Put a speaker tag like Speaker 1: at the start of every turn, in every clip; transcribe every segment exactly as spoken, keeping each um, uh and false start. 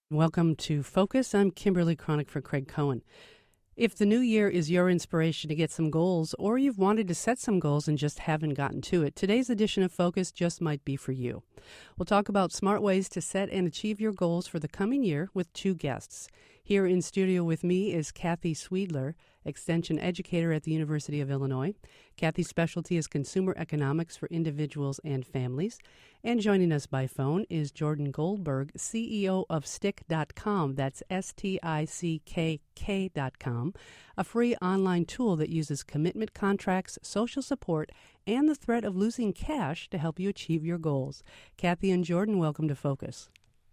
Speaker 1: Welcome to Focus. I'm Kimberly Cronick for Craig Cohen. If the new year is your inspiration to get some goals, or you've wanted to set some goals and just haven't gotten to it, today's edition of Focus just might be for you. We'll talk about smart ways to set and achieve your goals for the coming year with two guests. Here in studio with me is Kathy Swedler, Extension Educator at the University of Illinois. Kathy's specialty is consumer economics for individuals and families. And joining us by phone is Jordan Goldberg, C E O of Stick dot com. That's S T I C K K dot com, a free online tool that uses commitment contracts, social support, and the threat of losing cash to help you achieve your goals. Kathy and Jordan, welcome to Focus.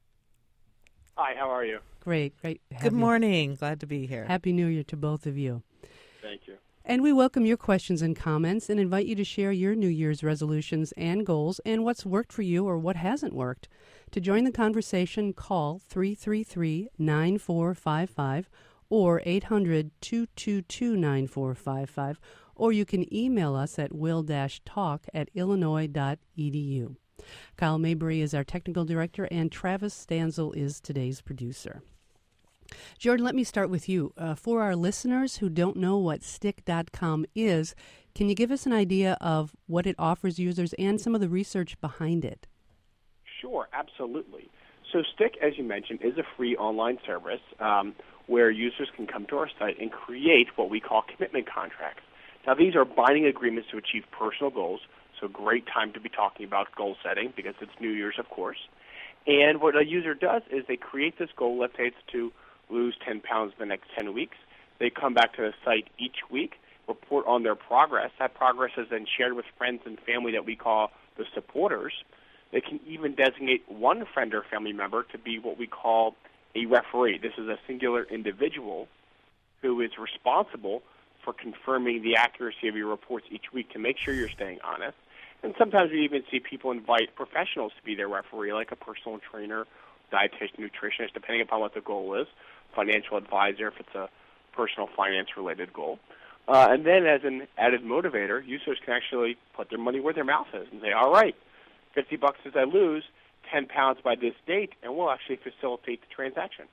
Speaker 2: Hi, how are you?
Speaker 1: Great, great.
Speaker 3: Good morning. Glad to be here.
Speaker 1: Happy New Year to both of you.
Speaker 2: Thank you.
Speaker 1: And we welcome your questions and comments and invite you to share your New Year's resolutions and goals and what's worked for you or what hasn't worked. To join the conversation, call three three three, nine four five five or eight hundred, two two two, nine four five five, or you can email us at will dash talk at illinois dot e d u. Kyle Mabry is our technical director, and Travis Stanzel is today's producer. Jordan, let me start with you. Uh, for our listeners who don't know what Stick dot com is, can you give us an idea of what it offers users and some of the research behind it?
Speaker 2: Sure, absolutely. So Stick, as you mentioned, is a free online service um, where users can come to our site and create what we call commitment contracts. Now, these are binding agreements to achieve personal goals, so great time to be talking about goal setting because it's New Year's, of course. And what a user does is they create this goal. Let's say it's to lose ten pounds in the next ten weeks. They come back to the site each week, report on their progress. That progress is then shared with friends and family that we call the supporters. They can even designate one friend or family member to be what we call a referee. This is a singular individual who is responsible for confirming the accuracy of your reports each week to make sure you're staying honest. And sometimes we even see people invite professionals to be their referee, like a personal trainer, dietitian, nutritionist, depending upon what the goal is, financial advisor if it's a personal finance-related goal. Uh, and then as an added motivator, users can actually put their money where their mouth is and say, all right, fifty bucks as I lose, ten pounds by this date, and we'll actually facilitate the transaction.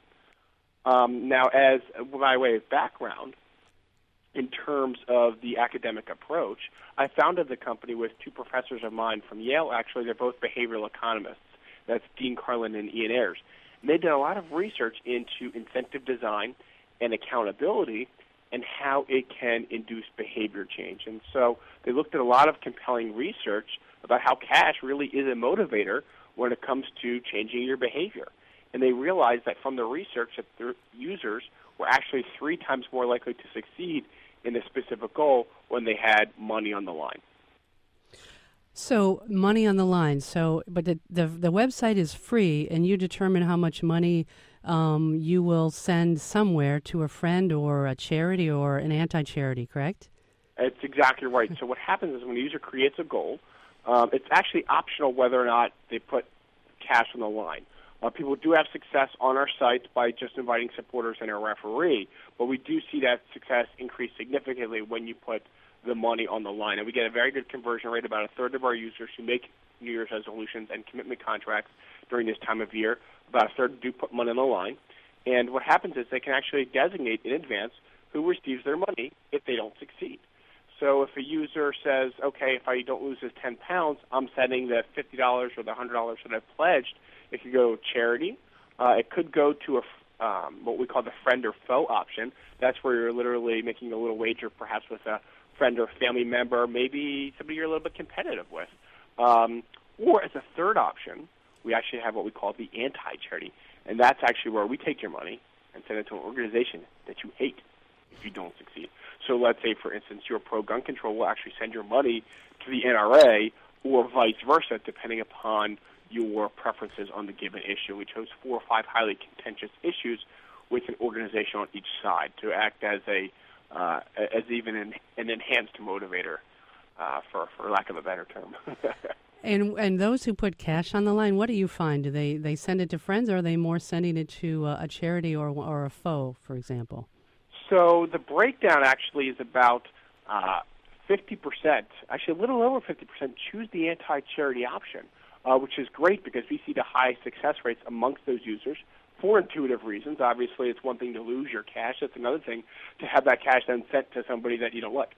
Speaker 2: Um, now, as by way of background, in terms of the academic approach, I founded the company with two professors of mine from Yale. Actually, they're both behavioral economists. That's Dean Carlin and Ian Ayers. And they did a lot of research into incentive design and accountability and how it can induce behavior change. And so they looked at a lot of compelling research about how cash really is a motivator when it comes to changing your behavior. And they realized that from the research that their users were actually three times more likely to succeed in a specific goal when they had money on the line.
Speaker 1: So money on the line. So, but the the, the website is free, and you determine how much money um, you will send somewhere to a friend or a charity or an anti-charity, correct?
Speaker 2: It's exactly right. So what happens is when a user creates a goal, um, it's actually optional whether or not they put cash on the line. Uh, people do have success on our site by just inviting supporters and a referee, but we do see that success increase significantly when you put the money on the line. And we get a very good conversion rate. About a third of our users who make New Year's resolutions and commitment contracts during this time of year, about a third do put money on the line. And what happens is they can actually designate in advance who receives their money if they don't succeed. So if a user says, okay, if I don't lose this ten pounds, I'm sending the fifty dollars or the one hundred dollars that I've pledged. It could go to charity. Uh, it could go to a, um, what we call the friend or foe option. That's where you're literally making a little wager perhaps with a friend or family member, maybe somebody you're a little bit competitive with. Um, or as a third option, we actually have what we call the anti-charity. And that's actually where we take your money and send it to an organization that you hate if you don't succeed. So let's say, for instance, you're pro-gun control. We'll actually send your money to the N R A or vice versa, depending upon your preferences on the given issue. We chose four or five highly contentious issues with an organization on each side to act as a uh, as even an, an enhanced motivator, uh, for for lack of a better term.
Speaker 1: And and those who put cash on the line, what do you find? Do they, they send it to friends, or are they more sending it to uh, a charity or or a foe, for example?
Speaker 2: So the breakdown actually is about uh, fifty percent, actually a little over fifty percent, choose the anti-charity option, uh, which is great because we see the high success rates amongst those users. for intuitive reasons. Obviously, it's one thing to lose your cash. It's another thing to have that cash then sent to somebody that you don't like.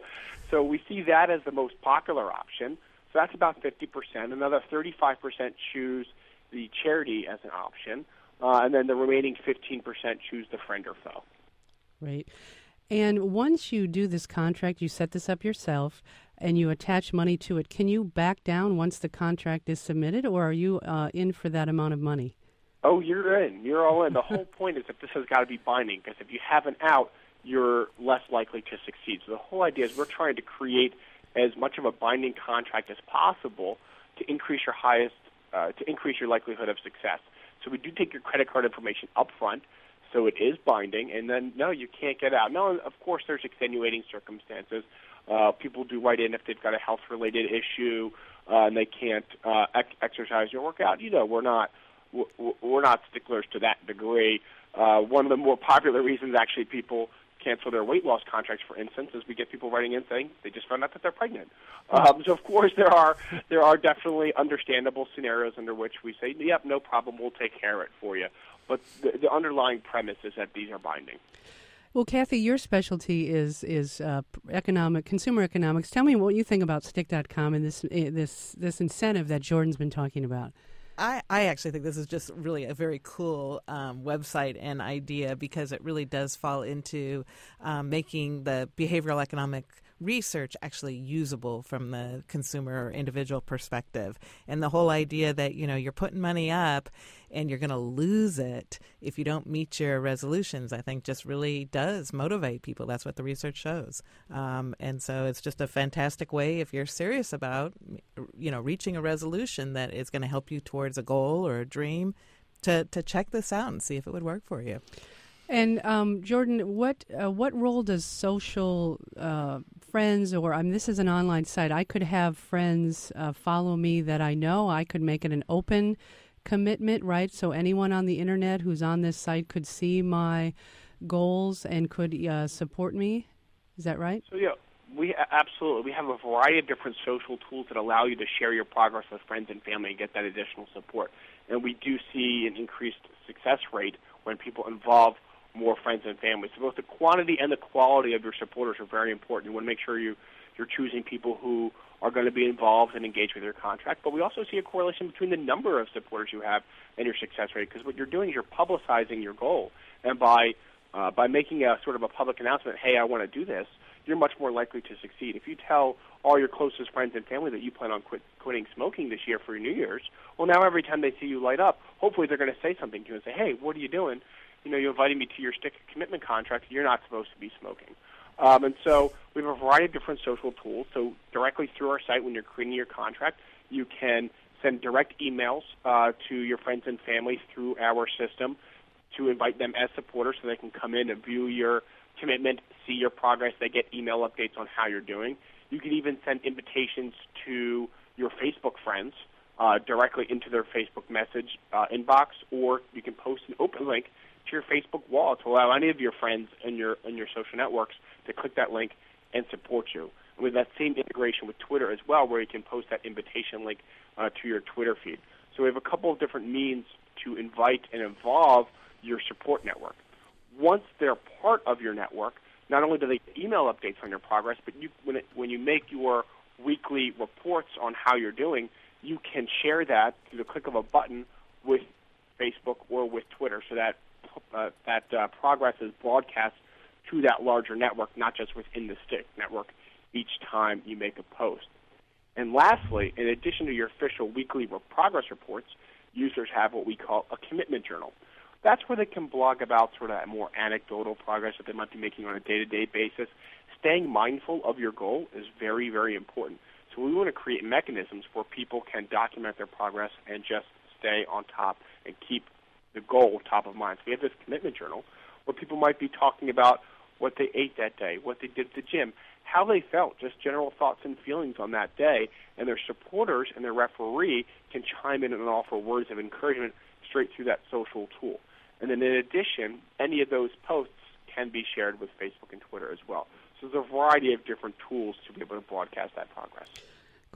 Speaker 2: So we see that as the most popular option. So that's about fifty percent. Another thirty-five percent choose the charity as an option. Uh, and then the remaining fifteen percent choose the friend or foe.
Speaker 1: Right. And once you do this contract, you set this up yourself, and you attach money to it, can you back down once the contract is submitted, or are you uh, in for that amount of money?
Speaker 2: Oh, you're in. You're all in. The whole point is that this has got to be binding, because if you have an out, you're less likely to succeed. So the whole idea is we're trying to create as much of a binding contract as possible to increase your highest, uh, to increase your likelihood of success. So we do take your credit card information up front, so it is binding, and then, no, you can't get out. No, of course, there's extenuating circumstances. Uh, people do write in if they've got a health-related issue uh, and they can't uh, ex- exercise or work out. You know, we're not we're not sticklers to that degree. Uh, one of the more popular reasons, actually, people cancel their weight loss contracts, for instance, is we get people writing in saying they just found out that they're pregnant. Um, so, of course, there are there are definitely understandable scenarios under which we say, yep, no problem, we'll take care of it for you. But the, the underlying premise is that these are binding.
Speaker 1: Well, Kathy, your specialty is is uh, economic consumer economics. Tell me what you think about Stick dot com and this this this incentive that Jordan's been talking about.
Speaker 3: I, I actually think this is just really a very cool um, website and idea, because it really does fall into um, making the behavioral economic research actually usable from the consumer or individual perspective. And the whole idea that, you know, you're putting money up and you're going to lose it if you don't meet your resolutions, I think just really does motivate people. That's what the research shows. Um, and so it's just a fantastic way, if you're serious about, you know, reaching a resolution that is going to help you towards a goal or a dream, to, to check this out and see if it would work for you.
Speaker 1: And um, Jordan, what uh, what role does social uh, friends, or I mean, this is an online site. I could have friends uh, follow me that I know. I could make it an open commitment, right? So anyone on the internet who's on this site could see my goals and could uh, support me. Is that right?
Speaker 2: So yeah, we absolutely we have a variety of different social tools that allow you to share your progress with friends and family and get that additional support. And we do see an increased success rate when people involve more friends and family. So both the quantity and the quality of your supporters are very important. You want to make sure you, you're choosing people who are going to be involved and engaged with your contract. But we also see a correlation between the number of supporters you have and your success rate, because what you're doing is you're publicizing your goal. And by uh, by making a sort of a public announcement, hey, I want to do this, you're much more likely to succeed. If you tell all your closest friends and family that you plan on quit, quitting smoking this year for your New Year's, well, now every time they see you light up, hopefully they're going to say something to you and say, hey, what are you doing? You know, you invited me to your stick commitment contract. You're not supposed to be smoking. Um, and so we have a variety of different social tools. So directly through our site, when you're creating your contract, you can send direct emails uh, to your friends and family through our system to invite them as supporters so they can come in and view your commitment, see your progress. They get email updates on how you're doing. You can even send invitations to your Facebook friends uh, directly into their Facebook message uh, inbox, or you can post an open link to your Facebook wall to allow any of your friends and your and your social networks to click that link and support you. And with that same integration with Twitter as well, where you can post that invitation link uh, to your Twitter feed. So we have a couple of different means to invite and involve your support network. Once they're part of your network, not only do they get email updates on your progress, but you, when, it, when you make your weekly reports on how you're doing, you can share that through the click of a button with Facebook or with Twitter, so that Uh, that uh, progress is broadcast to that larger network, not just within the Stick network, each time you make a post. And lastly, in addition to your official weekly progress reports, users have what we call a commitment journal. That's where they can blog about sort of more anecdotal progress that they might be making on a day-to-day basis. Staying mindful of your goal is very, very important. So we want to create mechanisms where people can document their progress and just stay on top and keep the goal top of mind. So we have this commitment journal where people might be talking about what they ate that day, what they did at the gym, how they felt, just general thoughts and feelings on that day, and their supporters and their referee can chime in and offer words of encouragement straight through that social tool. And then in addition, any of those posts can be shared with Facebook and Twitter as well. So there's a variety of different tools to be able to broadcast that progress.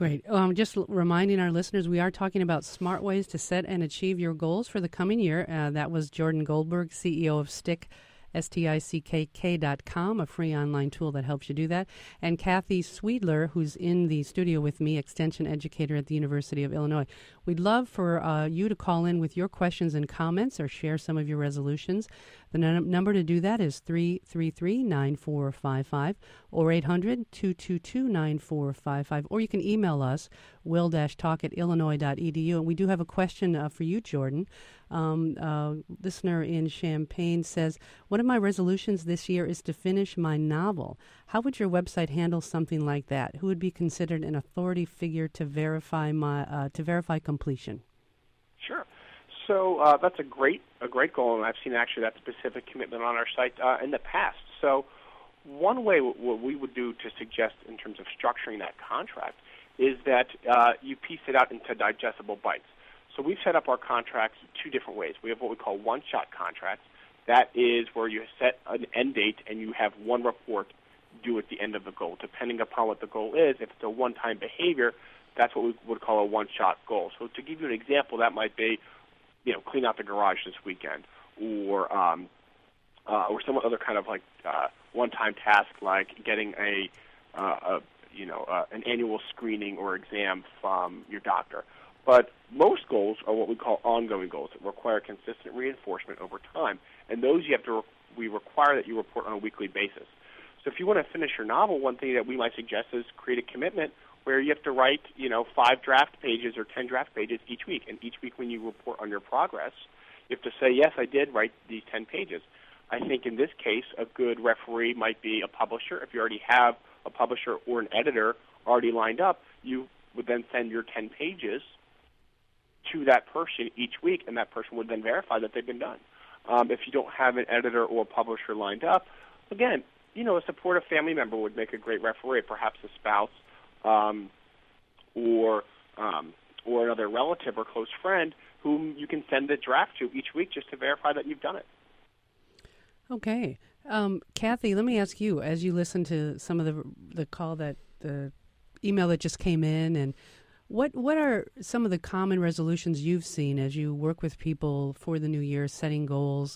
Speaker 1: Great. Um, just l- reminding our listeners, we are talking about smart ways to set and achieve your goals for the coming year. Uh, that was Jordan Goldberg, C E O of Stick, S T I C K K dot com, a free online tool that helps you do that. And Kathy Sweedler, who's in the studio with me, extension educator at the University of Illinois. We'd love for uh, you to call in with your questions and comments or share some of your resolutions. The n- number to do that is three three three, nine four five five or eight hundred, two two two, nine four five five. Or you can email us, will-talk at illinois dot e d u. And we do have a question uh, for you, Jordan. Um, uh, listener in Champaign says, one of my resolutions this year is to finish my novel. How would your website handle something like that? Who would be considered an authority figure to verify my uh, to verify completion?
Speaker 2: Sure. So uh, that's a great a great goal, and I've seen actually that specific commitment on our site uh, in the past. So one way w- what we would do to suggest in terms of structuring that contract is that uh, you piece it out into digestible bites. So we've set up our contracts two different ways. We have what we call one-shot contracts. That is where you set an end date and you have one report due at the end of the goal. Depending upon what the goal is, if it's a one-time behavior, that's what we would call a one-shot goal. So to give you an example, that might be, you know, clean out the garage this weekend, or um, uh, or some other kind of like uh, one-time task, like getting a, uh, a you know, uh, an annual screening or exam from your doctor. But most goals are what we call ongoing goals that require consistent reinforcement over time, and those you have to re- we require that you report on a weekly basis. So if you want to finish your novel, one thing that we might suggest is create a commitment where you have to write, you know, five draft pages or ten draft pages each week, and each week when you report on your progress, you have to say, yes, I did write these ten pages. I think in this case, a good referee might be a publisher. If you already have a publisher or an editor already lined up, you would then send your ten pages to that person each week, and that person would then verify that they've been done. Um, if you don't have an editor or a publisher lined up, again, you know, a supportive family member would make a great referee, perhaps a spouse um, or um, or another relative or close friend whom you can send the draft to each week just to verify that you've done it.
Speaker 1: Okay. Um, Kathy, let me ask you, as you listen to some of the the call that the email that just came in, and what what are some of the common resolutions you've seen as you work with people for the new year, setting goals,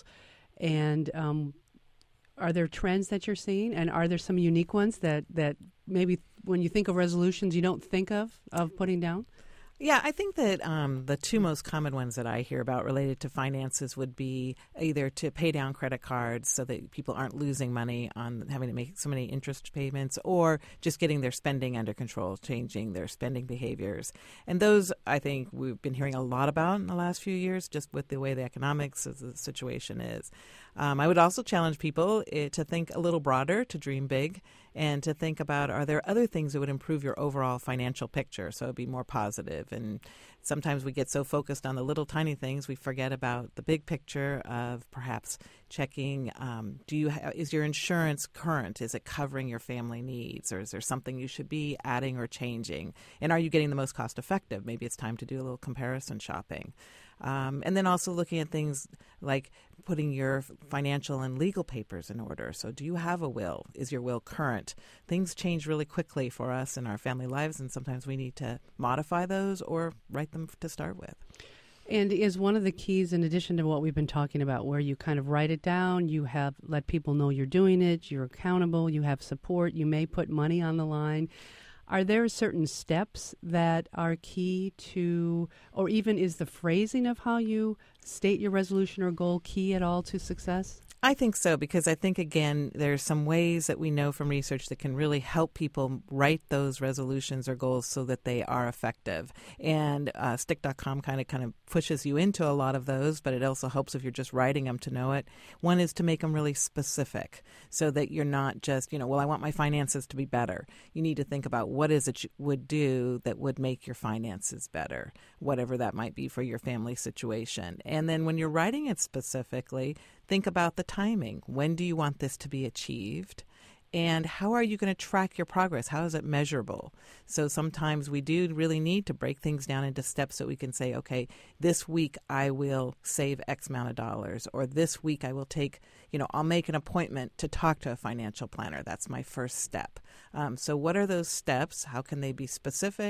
Speaker 1: and um, are there trends that you're seeing, and are there some unique ones that, that maybe when you think of resolutions you don't think of of putting down?
Speaker 3: Yeah, I think that um, the two most common ones that I hear about related to finances would be either to pay down credit cards so that people aren't losing money on having to make so many interest payments, or just getting their spending under control, changing their spending behaviors. And those, I think, we've been hearing a lot about in the last few years, just with the way the economics of the situation is. Um, I would also challenge people uh, to think a little broader, to dream big, and to think about, are there other things that would improve your overall financial picture so it'd be more positive? And sometimes we get so focused on the little tiny things we forget about the big picture of perhaps checking, um, do you ha- is your insurance current? Is it covering your family needs? Or is there something you should be adding or changing? And are you getting the most cost effective? Maybe it's time to do a little comparison shopping. Um, and then also looking at things like putting your financial and legal papers in order. So do you have a will? Is your will current? Things change really quickly for us in our family lives, and sometimes we need to modify those or write them to start with.
Speaker 1: And is one of the keys, in addition to what we've been talking about, where you kind of write it down, you have let people know you're doing it, you're accountable, you have support, you may put money on the line. Are there certain steps that are key to, or even is the phrasing of how you state your resolution or goal key at all to success?
Speaker 3: I think so, because I think, again, there's some ways that we know from research that can really help people write those resolutions or goals so that they are effective. And uh, stick dot com kind of kind of pushes you into a lot of those, but it also helps if you're just writing them to know it. One is to make them really specific so that you're not just, you know, well, I want my finances to be better. You need to think about what is it you would do that would make your finances better, whatever that might be for your family situation. And then when you're writing it specifically, think about the timing. When do you want this to be achieved? And how are you going to track your progress? How is it measurable? So sometimes we do really need to break things down into steps so we can say, okay, this week I will save X amount of dollars, or this week I will take, you know, I'll make an appointment to talk to a financial planner. That's my first step. Um, so what are those steps? How can they be specific,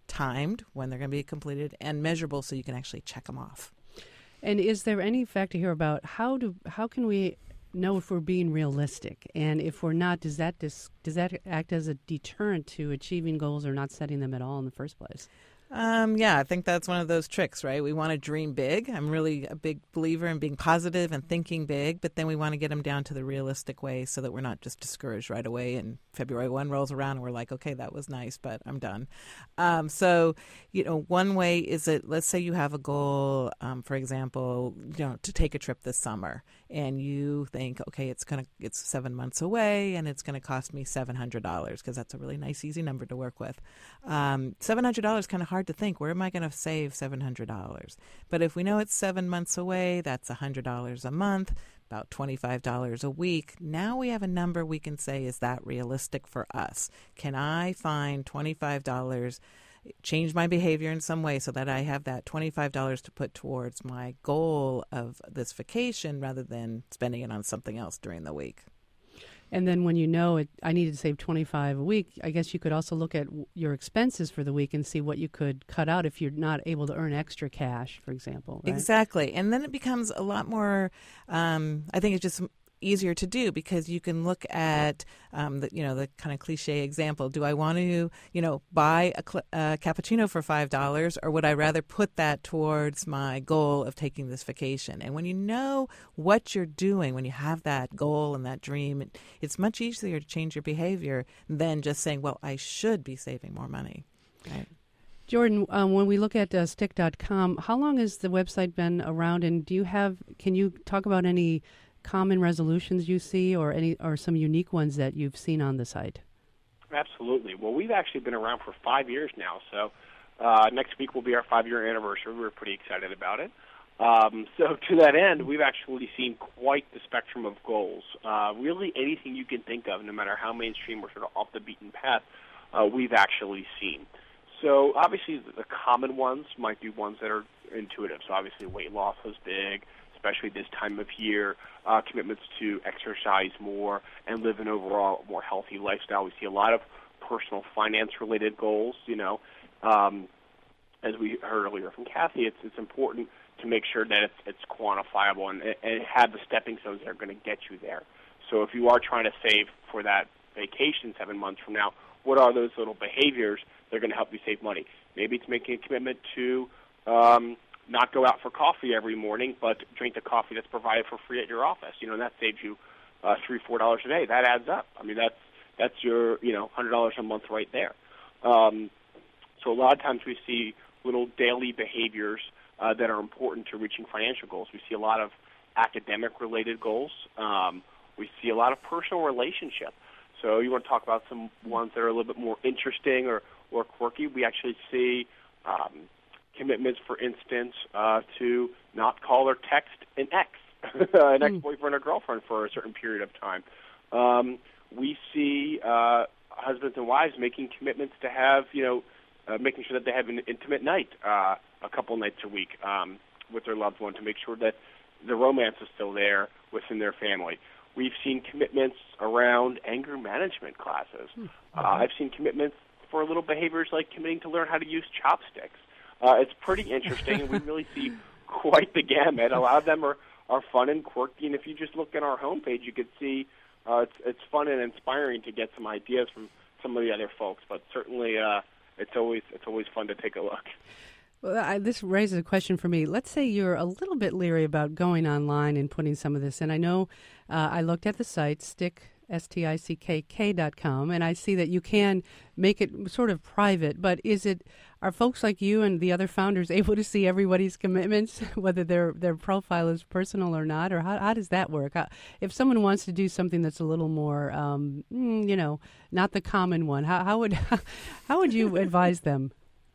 Speaker 3: timed when they're going to be completed and measurable so you can actually check them off.
Speaker 1: And is there any factor here about how do how can we know if we're being realistic, and if we're not, does that dis, does that act as a deterrent to achieving goals or not setting them at all in the first place?
Speaker 3: Um, yeah, I think that's one of those tricks, right? We want to dream big. I'm really a big believer in being positive and thinking big, but then we want to get them down to the realistic way so that we're not just discouraged right away and February first rolls around and we're like, okay, that was nice, but I'm done. Um, so, you know, one way is that, let's say you have a goal, um, for example, you know, to take a trip this summer, and you think, okay, it's gonna it's seven months away and it's going to cost me seven hundred dollars, because that's a really nice, easy number to work with. Um, seven hundred dollars is kind of hard to think, where am I going to save seven hundred dollars? But if we know it's seven months away, that's one hundred dollars a month, about twenty-five dollars a week. Now we have a number we can say, is that realistic for us? Can I find twenty-five dollars, change my behavior in some way so that I have that twenty-five dollars to put towards my goal of this vacation rather than spending it on something else during the week?
Speaker 1: And then when you know it, I need to save twenty-five dollars a week, I guess you could also look at w- your expenses for the week and see what you could cut out if you're not able to earn extra cash, for example. Right?
Speaker 3: Exactly. And then it becomes a lot more, um, I think it's just easier to do, because you can look at, um, the, you know, the kind of cliche example. Do I want to, you know, buy a, cl- a cappuccino for five dollars, or would I rather put that towards my goal of taking this vacation? And when you know what you're doing, when you have that goal and that dream, it, it's much easier to change your behavior than just saying, well, I should be saving more money. Right?
Speaker 1: Jordan, um, when we look at uh, stick dot com, how long has the website been around, and do you have, can you talk about any common resolutions you see, or any, or some unique ones that you've seen on the site?
Speaker 2: Absolutely. Well, we've actually been around for five years now, so uh, next week will be our five-year anniversary. We're pretty excited about it. Um, so to that end, we've actually seen quite the spectrum of goals. Uh, really anything you can think of, no matter how mainstream or sort of off the beaten path, uh, we've actually seen. So obviously the common ones might be ones that are intuitive. So obviously weight loss is big, especially this time of year, uh, commitments to exercise more and live an overall more healthy lifestyle. We see a lot of personal finance-related goals. You know, um, as we heard earlier from Kathy, it's it's important to make sure that it's, it's quantifiable and, and have the stepping stones that are going to get you there. So if you are trying to save for that vacation seven months from now, what are those little behaviors that are going to help you save money? Maybe it's making a commitment to um, not go out for coffee every morning, but drink the coffee that's provided for free at your office. You know, and that saves you uh, three, four dollars a day. That adds up. I mean, that's that's your you know one hundred dollars a month right there. Um, so a lot of times we see little daily behaviors uh, that are important to reaching financial goals. We see a lot of academic-related goals. Um, we see a lot of personal relationship. So you want to talk about some ones that are a little bit more interesting or, or quirky. We actually see um, commitments, for instance, uh, to not call or text an ex, an ex-boyfriend or girlfriend for a certain period of time. Um, we see uh, husbands and wives making commitments to have, you know, uh, making sure that they have an intimate night uh, a couple nights a week um, with their loved one to make sure that the romance is still there within their family. We've seen commitments around anger management classes. Mm-hmm. Uh, I've seen commitments for little behaviors like committing to learn how to use chopsticks. Uh, it's pretty interesting, and we really see quite the gamut. A lot of them are, are fun and quirky, and if you just look at our homepage, you could see uh, it's, it's fun and inspiring to get some ideas from some of the other folks. But certainly, uh, it's always it's always fun to take a look.
Speaker 1: Well, I, this raises a question for me. Let's say you're a little bit leery about going online and putting some of this in. I know uh, I looked at the site, stick, S T I C K K dot com, and I see that you can make it sort of private, but is it, are folks like you and the other founders able to see everybody's commitments, whether their their profile is personal or not, or how, how does that work? How, if someone wants to do something that's a little more, um, you know, not the common one, how, how would how would you advise them?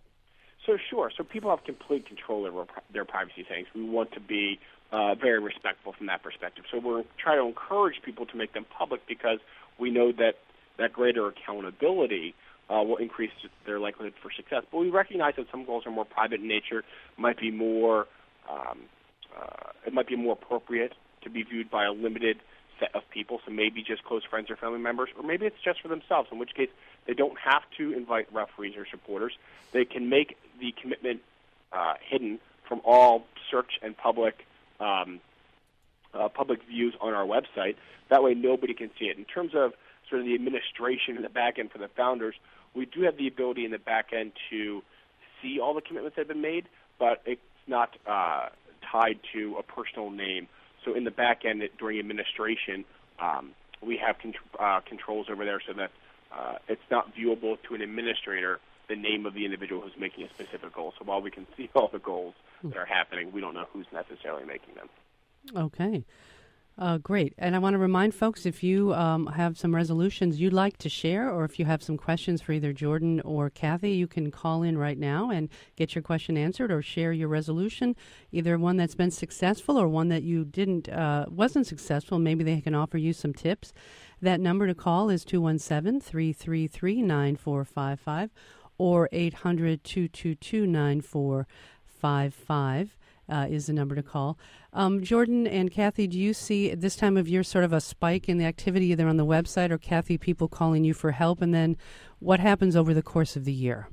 Speaker 2: So sure. So people have complete control over their privacy settings. We want to be uh, very respectful from that perspective. So we're trying to encourage people to make them public because we know that that greater accountability uh, will increase their likelihood for success. But we recognize that some goals are more private in nature, might be more, um, uh, it might be more appropriate to be viewed by a limited set of people, so maybe just close friends or family members, or maybe it's just for themselves, in which case they don't have to invite referees or supporters. They can make the commitment uh, hidden from all search and public um, uh, public views on our website. That way nobody can see it. In terms of sort of the administration and the back end for the founders, we do have the ability in the back end to see all the commitments that have been made, but it's not uh, tied to a personal name. So in the back end, it, during administration, um, we have con- uh, controls over there so that uh, it's not viewable to an administrator, the name of the individual who's making a specific goal. So while we can see all the goals that are happening, we don't know who's necessarily making them.
Speaker 1: Okay. Uh, great. And I want to remind folks, if you um, have some resolutions you'd like to share, or if you have some questions for either Jordan or Kathy, you can call in right now and get your question answered, or share your resolution, either one that's been successful or one that you didn't, uh, wasn't successful. Maybe they can offer you some tips. That number to call is two one seven, three three three, nine four five five or eight hundred, two two two, nine four five five. Uh, is the number to call. Um, Jordan and Kathy, do you see at this time of year sort of a spike in the activity either on the website, or Kathy, people calling you for help? And then what happens over the course of the year?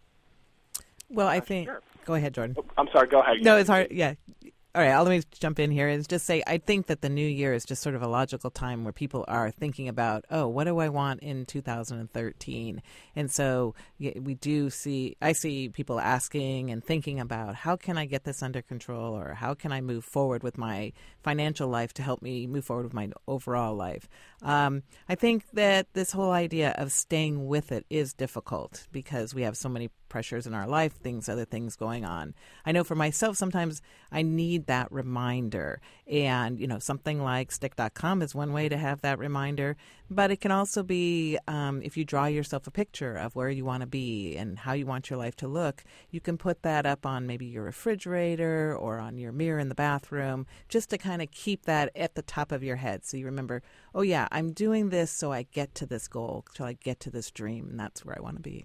Speaker 3: Well, I think...
Speaker 2: Sure.
Speaker 3: Go ahead, Jordan.
Speaker 2: Oh, I'm sorry, go ahead.
Speaker 3: No, it's hard. Yeah. All right, I'll let me jump in here and just say I think that the new year is just sort of a logical time where people are thinking about, oh, what do I want in two thousand thirteen? And so we do see, I see people asking and thinking about, how can I get this under control, or how can I move forward with my financial life to help me move forward with my overall life? Um, I think that this whole idea of staying with it is difficult because we have so many pressures in our life, things, other things going on. I know for myself, sometimes I need that reminder. And, you know, something like stick dot com is one way to have that reminder. But it can also be um, if you draw yourself a picture of where you want to be and how you want your life to look, you can put that up on maybe your refrigerator or on your mirror in the bathroom, just to kind of keep that at the top of your head. So you remember, oh, yeah, I'm doing this so I get to this goal, so I get to this dream, and that's where I want to be.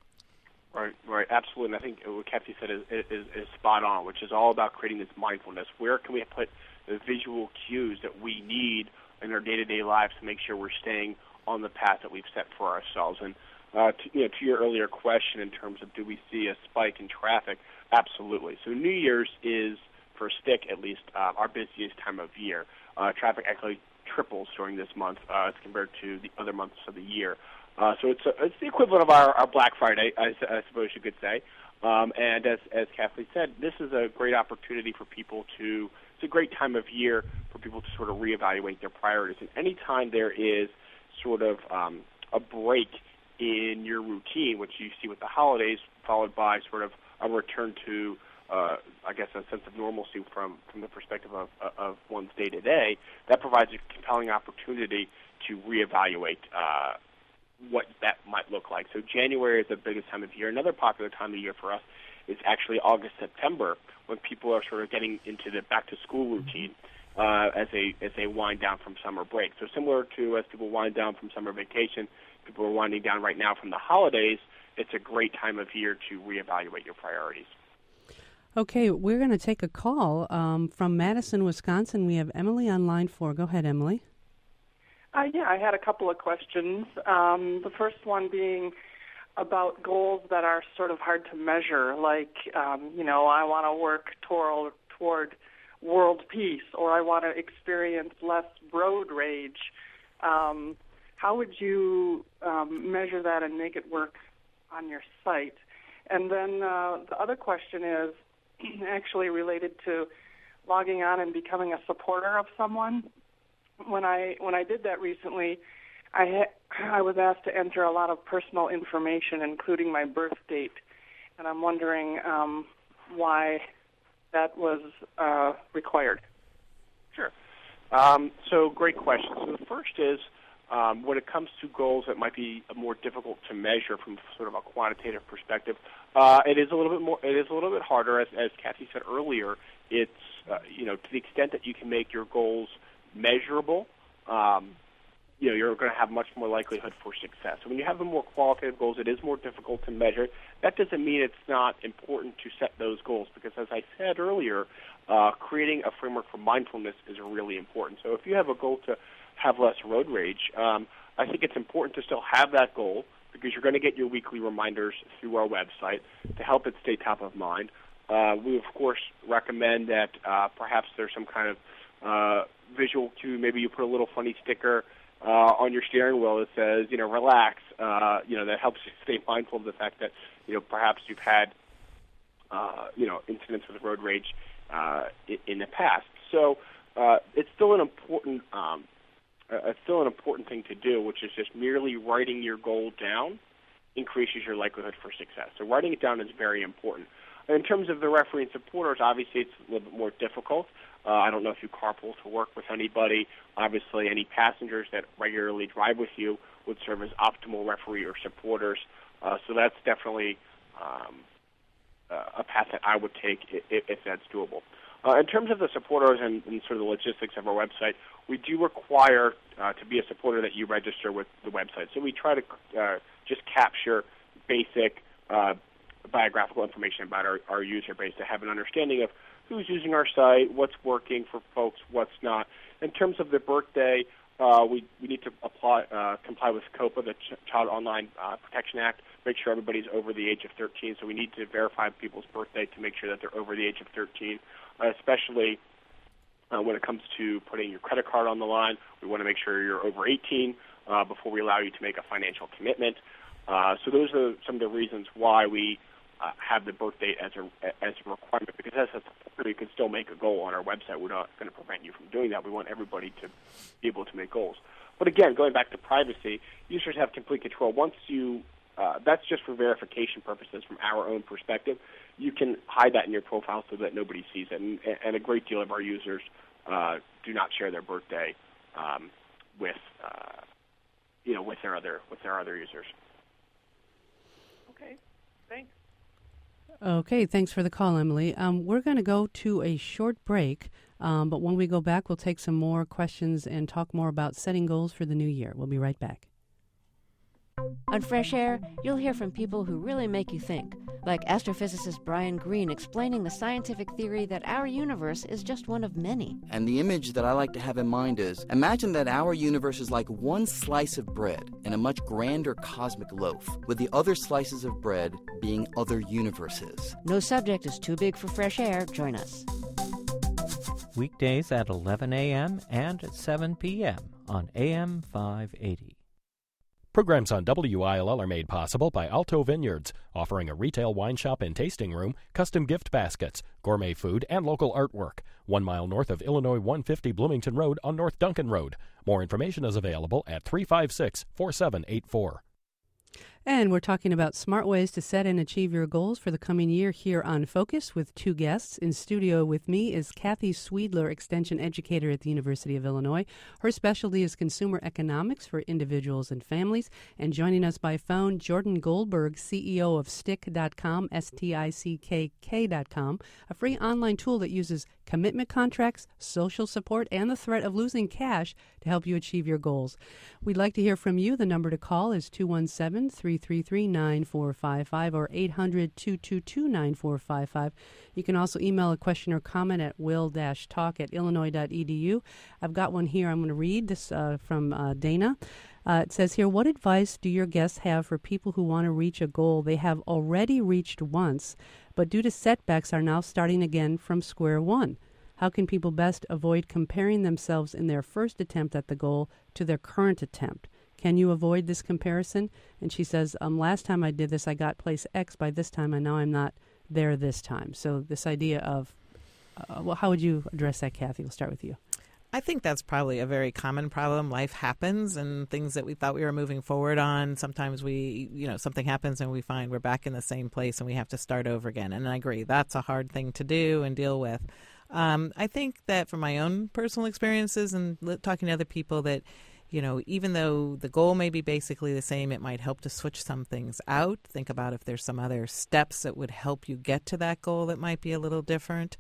Speaker 2: Right, right, absolutely. And I think what Kathy said is, is, is spot on, which is all about creating this mindfulness. Where can we put the visual cues that we need in our day-to-day lives to make sure we're staying on the path that we've set for ourselves? And uh, to, you know, to your earlier question in terms of do we see a spike in traffic, absolutely. So New Year's is, for Stick at least, uh, our busiest time of year. Uh, traffic actually triples during this month uh, as compared to the other months of the year. Uh, so it's a, it's the equivalent of our, our Black Friday, I, I suppose you could say. Um, and as as Kathleen said, this is a great opportunity for people to. It's a great time of year for people to sort of reevaluate their priorities. And any time there is sort of um, a break in your routine, which you see with the holidays, followed by sort of a return to, uh, I guess, a sense of normalcy from from the perspective of of one's day to day, that provides a compelling opportunity to reevaluate Uh, what that might look like. So January is the biggest time of year. Another popular time of year for us is actually August, September, when people are sort of getting into the back-to-school routine uh, as they as they wind down from summer break. So similar to as people wind down from summer vacation, people are winding down right now from the holidays, it's a great time of year to reevaluate your priorities.
Speaker 1: Okay, we're going to take a call um, from Madison, Wisconsin. We have Emily on line four. Go ahead, Emily.
Speaker 4: Uh, yeah, I had a couple of questions. Um, the first one being about goals that are sort of hard to measure, like, um, you know, I want to work toward, toward world peace, or I want to experience less road rage. Um, how would you um, measure that and make it work on your site? And then uh, the other question is actually related to logging on and becoming a supporter of someone. When I when I did that recently, I ha- I was asked to enter a lot of personal information, including my birth date, and I'm wondering um, why that was uh, required.
Speaker 2: Sure. Um, so great question. So the first is um, when it comes to goals that might be more difficult to measure from sort of a quantitative perspective, uh, it is a little bit more. It is a little bit harder, as as Kathy said earlier. It's uh, you know to the extent that you can make your goals measurable, um, you know, you're going to have much more likelihood for success. So when you have the more qualitative goals, it is more difficult to measure. That doesn't mean it's not important to set those goals, because as I said earlier, uh, creating a framework for mindfulness is really important. So if you have a goal to have less road rage, um, I think it's important to still have that goal, because you're going to get your weekly reminders through our website to help it stay top of mind. Uh, we, of course, recommend that uh, perhaps there's some kind of uh, visual cue. Maybe you put a little funny sticker uh, on your steering wheel that says, you know, relax. Uh, you know, that helps you stay mindful of the fact that, you know, perhaps you've had, uh, you know, incidents with road rage uh, in, in the past. So uh, it's still an important um, uh, it's still an important thing to do, which is just merely writing your goal down increases your likelihood for success. So writing it down is very important. In terms of the referee and supporters, obviously it's a little bit more difficult. Uh, I don't know if you carpool to work with anybody. Obviously, any passengers that regularly drive with you would serve as optimal referee or supporters. Uh, so that's definitely um, uh, a path that I would take if, if that's doable. Uh, in terms of the supporters and, and sort of the logistics of our website, we do require uh, to be a supporter that you register with the website. So we try to uh, just capture basic uh, biographical information about our, our user base to have an understanding of who's using our site, what's working for folks, what's not. In terms of the birthday, uh, we, we need to apply, uh, comply with COPA, the Ch- Child Online uh, Protection Act, make sure everybody's over the age of thirteen. So we need to verify people's birthday to make sure that they're over the age of thirteen, uh, especially uh, when it comes to putting your credit card on the line. We want to make sure you're over eighteen uh, before we allow you to make a financial commitment. Uh, so those are some of the reasons why we Uh, have the birth date as a as a requirement, because as a supporter, you can still make a goal on our website. We're not going to prevent you from doing that. We want everybody to be able to make goals. But again, going back to privacy, users have complete control. Once you, uh, that's just for verification purposes from our own perspective. You can hide that in your profile so that nobody sees it. And, and a great deal of our users uh, do not share their birthday um, with, uh, you know, with their other with their other users.
Speaker 4: Okay, thanks.
Speaker 1: Okay, thanks for the call, Emily. Um, we're going to go to a short break, um, but when we go back, we'll take some more questions and talk more about setting goals for the new year. We'll be right back.
Speaker 5: On Fresh Air, you'll hear from people who really make you think, like astrophysicist Brian Greene explaining the scientific theory that our universe is just one of many.
Speaker 6: And the image that I like to have in mind is, imagine that our universe is like one slice of bread in a much grander cosmic loaf, with the other slices of bread being other universes.
Speaker 5: No subject is too big for Fresh Air. Join us.
Speaker 7: Weekdays at eleven a.m. and at seven p.m. on A M five eighty.
Speaker 8: Programs on W I L L are made possible by Alto Vineyards, offering a retail wine shop and tasting room, custom gift baskets, gourmet food, and local artwork. One mile north of Illinois one fifty Bloomington Road on North Duncan Road. More information is available at three five six, four seven eight four.
Speaker 1: And we're talking about smart ways to set and achieve your goals for the coming year here on Focus with two guests. In studio with me is Kathy Swedler, Extension Educator at the University of Illinois. Her specialty is consumer economics for individuals and families. And joining us by phone, Jordan Goldberg, C E O of stick dot com, S T I C K K dot com, a free online tool that uses commitment contracts, social support, and the threat of losing cash to help you achieve your goals. We'd like to hear from you. The number to call is two one seven, three three three, nine four five five or eight hundred, two two two, nine four five five. You can also email a question or comment at will dash talk at illinois dot e d u. I've got one here I'm going to read this uh, from uh, Dana. Uh, it says here, what advice do your guests have for people who want to reach a goal they have already reached once, but due to setbacks are now starting again from square one? How can people best avoid comparing themselves in their first attempt at the goal to their current attempt? Can you avoid this comparison? And she says, um, last time I did this, I got place X. By this time, I know I'm not there this time. So this idea of, uh, well, how would you address that, Kathy? We'll start with you.
Speaker 3: I think that's probably a very common problem. Life happens, and things that we thought we were moving forward on, sometimes we, you know, something happens and we find we're back in the same place and we have to start over again. And I agree, that's a hard thing to do and deal with. Um, I think that from my own personal experiences and talking to other people that, you know, even though the goal may be basically the same, it might help to switch some things out. Think about if there's some other steps that would help you get to that goal that might be a little different.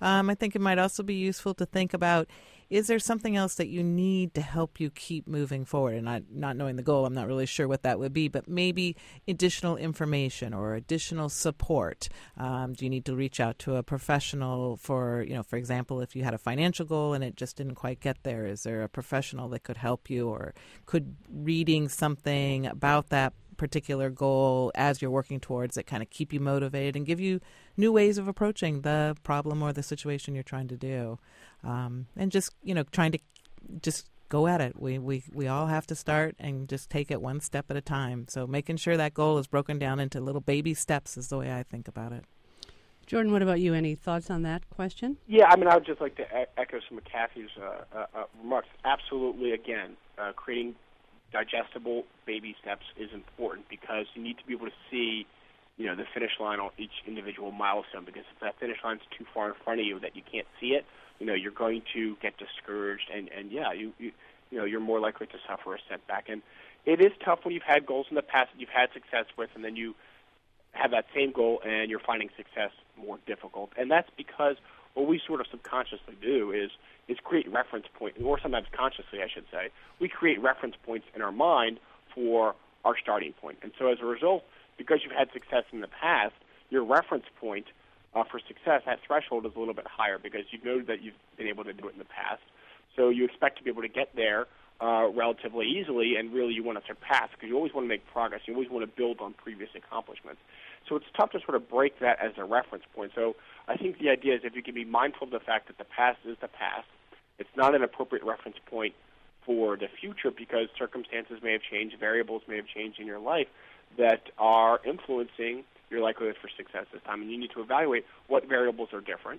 Speaker 3: Um, I think it might also be useful to think about, is there something else that you need to help you keep moving forward? And I, not knowing the goal, I'm not really sure what that would be, but maybe additional information or additional support. Um, do you need to reach out to a professional for, you know, for example, if you had a financial goal and it just didn't quite get there, is there a professional that could help you, or could reading something about that particular goal as you're working towards it kind of keep you motivated and give you new ways of approaching the problem or the situation you're trying to do? Um, and just, you know, trying to just go at it. We, we, we all have to start and just take it one step at a time. So making sure that goal is broken down into little baby steps is the way I think about it.
Speaker 1: Jordan, what about you? Any thoughts on that question?
Speaker 2: Yeah, I mean, I would just like to e- echo some of Kathy's uh, uh, uh, remarks. Absolutely, again, uh, creating digestible baby steps is important, because you need to be able to see, you know, the finish line on each individual milestone, because if that finish line's too far in front of you that you can't see it, you know, you're going to get discouraged, and, and yeah, you, you you know, you're more likely to suffer a setback. And it is tough when you've had goals in the past that you've had success with, and then you have that same goal and you're finding success more difficult. And that's because what we sort of subconsciously do is is create reference points, or sometimes consciously, I should say. We create reference points in our mind for our starting point. And so as a result, because you've had success in the past, your reference point uh, for success, that threshold is a little bit higher, because you know that you've been able to do it in the past. So you expect to be able to get there uh, relatively easily, and really you want to surpass, because you always want to make progress. You always want to build on previous accomplishments. So it's tough to sort of break that as a reference point. So I think the idea is, if you can be mindful of the fact that the past is the past, it's not an appropriate reference point for the future, because circumstances may have changed, variables may have changed in your life that are influencing your likelihood for success this time. And you need to evaluate what variables are different.